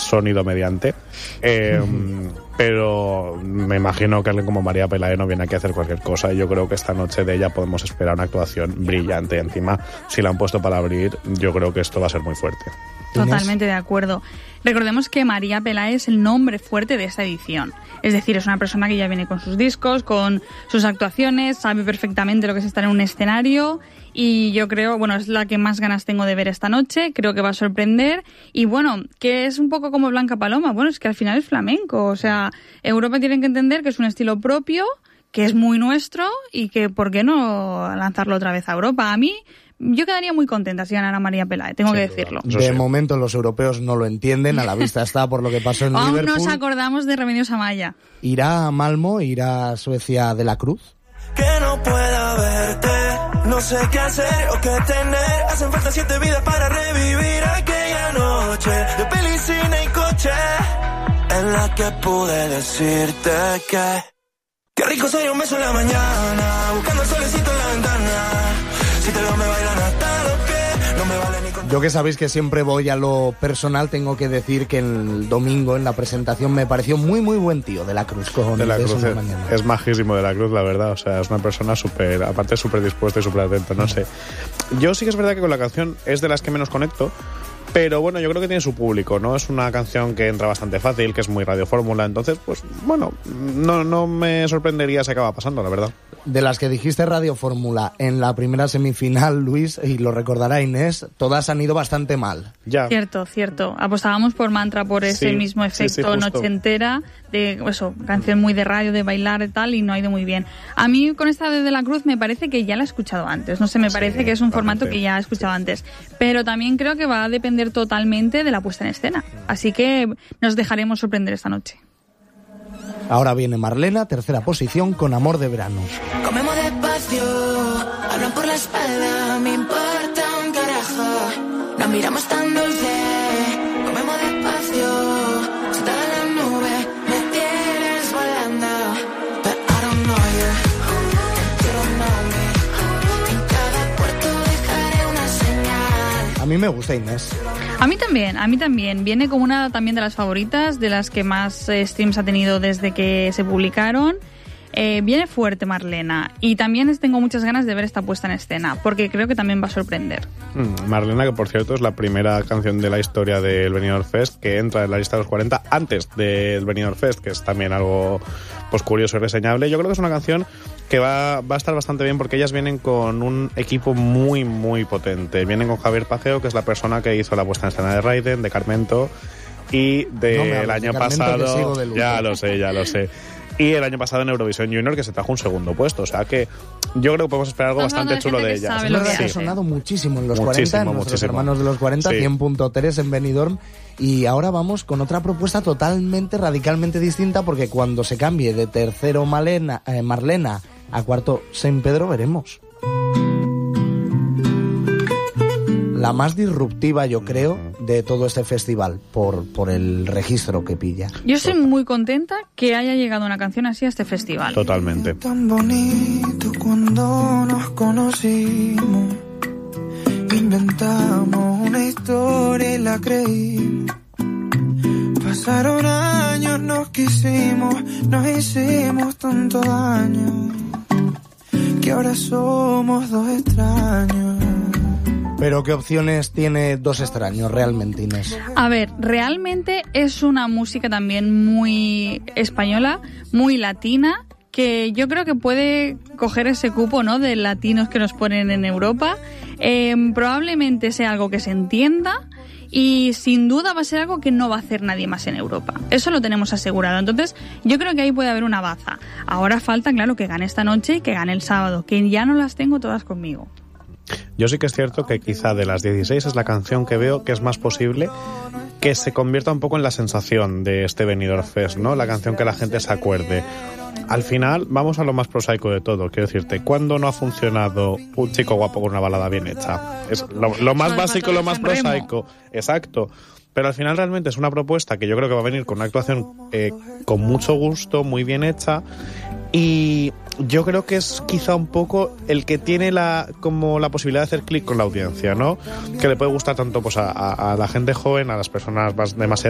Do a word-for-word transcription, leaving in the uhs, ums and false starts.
sonido mediante. Eh, uh-huh. Pero me imagino que alguien como María Pelae no viene aquí a hacer cualquier cosa. Yo creo que esta noche de ella podemos esperar una actuación brillante. Encima, si la han puesto para abrir, yo creo que esto va a ser muy fuerte. Totalmente de acuerdo. Recordemos que María Pelae es el nombre fuerte de esta edición. Es decir, es una persona que ya viene con sus discos, con sus actuaciones, sabe perfectamente lo que es estar en un escenario y yo creo, bueno, es la que más ganas tengo de ver esta noche, creo que va a sorprender y bueno, que es un poco como Blanca Paloma, bueno, es que al final es flamenco, o sea, Europa tiene que entender que es un estilo propio, que es muy nuestro y que ¿por qué no lanzarlo otra vez a Europa? A mí yo quedaría muy contenta si ganara María Pelae, tengo que decirlo. De sí. momento los europeos no lo entienden, a la vista está por lo que pasó en Aún Liverpool. Aún nos acordamos de Remedios Amaya. ¿Irá a Malmo? ¿Irá a Suecia de la Cruz? Que no pueda verte, no sé qué hacer o qué tener. Hacen falta siete vidas para revivir aquella noche de peli, cine y coche, en la que pude decirte que qué rico sería un beso en la mañana, buscando el solecito en la ventana. Si te veo me bailan hasta los pies, no me vale ni con... Yo que sabéis que siempre voy a lo personal, tengo que decir que el domingo en la presentación me pareció muy muy buen tío de la Cruz. Cojones, de la Cruz de es, es majísimo de la Cruz, la verdad. O sea, es una persona súper, aparte súper dispuesta y súper atenta, no sé. Yo sí que es verdad que con la canción es de las que menos conecto, pero bueno, yo creo que tiene su público, ¿no? Es una canción que entra bastante fácil, que es muy radiofórmula, entonces, pues, bueno, no, no me sorprendería si acaba pasando, la verdad. De las que dijiste radiofórmula en la primera semifinal, Luis, y lo recordará Inés, todas han ido bastante mal. Ya. Cierto, cierto. Apostábamos por Mantra por ese sí, mismo efecto sí, sí, noche entera, de eso, canción muy de radio, de bailar y tal, y no ha ido muy bien. A mí con esta de, de la Cruz me parece que ya la he escuchado antes, no sé, me parece sí, que es un formato que ya he escuchado sí. antes, pero también creo que va a depender totalmente de la puesta en escena, así que nos dejaremos sorprender esta noche. Ahora viene Marlena, tercera posición, con Amor de Verano. Comemos despacio, hablan por la espalda, me importa un carajo. Nos miramos tan dulce, comemos despacio, sentada en la nube, me tienes volando. But I don't know you, you don't know me. En cada puerto dejaré una señal. A mí me gusta Inés. A mí también, a mí también. Viene como una también de las favoritas, de las que más eh, streams ha tenido desde que se publicaron. Eh, viene fuerte Marlena. Y también tengo muchas ganas de ver esta puesta en escena, porque creo que también va a sorprender. Mm, Marlena, que por cierto es la primera canción de la historia del Benidorm Fest que entra en la lista de los cuarenta antes del Benidorm Fest, que es también algo pues curioso y reseñable. Yo creo que es una canción que va, va a estar bastante bien porque ellas vienen con un equipo muy, muy potente. Vienen con Javier Pajeo, que es la persona que hizo la puesta en escena de Raiden, de Carmento, y del no año de pasado... Ya lo sé, ya lo sé. Y el año pasado en Eurovisión Junior, que se trajo un segundo puesto. O sea que yo creo que podemos esperar algo Estamos bastante chulo de ellas. Es verdad que ha sonado muchísimo en los muchísimo, cuarenta, en nuestros muchísimo. hermanos de los cuarenta, sí. cien punto tres en Benidorm. Y ahora vamos con otra propuesta totalmente, radicalmente distinta, porque cuando se cambie de tercero Malena, eh, Marlena a cuarto Saint Pedro, veremos. La más disruptiva, yo creo, de todo este festival, por, por el registro que pilla. Yo estoy muy contenta que haya llegado una canción así a este festival. Totalmente. Tan bonito cuando nos conocimos, inventamos una historia y la creímos. Pasaron años, nos quisimos, nos hicimos tanto daño, que ahora somos dos extraños. Pero ¿qué opciones tiene Dos Extraños realmente, Inés? A ver, realmente es una música también muy española, muy latina, que yo creo que puede coger ese cupo, ¿no?, de latinos que nos ponen en Europa. Eh, probablemente sea algo que se entienda y sin duda va a ser algo que no va a hacer nadie más en Europa. Eso lo tenemos asegurado. Entonces yo creo que ahí puede haber una baza. Ahora falta, claro, que gane esta noche y que gane el sábado, que ya no las tengo todas conmigo. Yo sí que es cierto que quizá de las dieciséis es la canción que veo que es más posible que se convierta un poco en la sensación de este Benidorm Fest, ¿no? La canción que la gente se acuerde. Al final, vamos a lo más prosaico de todo. Quiero decirte, ¿cuándo no ha funcionado un chico guapo con una balada bien hecha? Es lo, lo más básico, lo más prosaico. Exacto. Pero al final realmente es una propuesta que yo creo que va a venir con una actuación eh, con mucho gusto, muy bien hecha. Y yo creo que es quizá un poco el que tiene la como la posibilidad de hacer clic con la audiencia, ¿no? Que le puede gustar tanto pues a, a, a la gente joven, a las personas más demasiado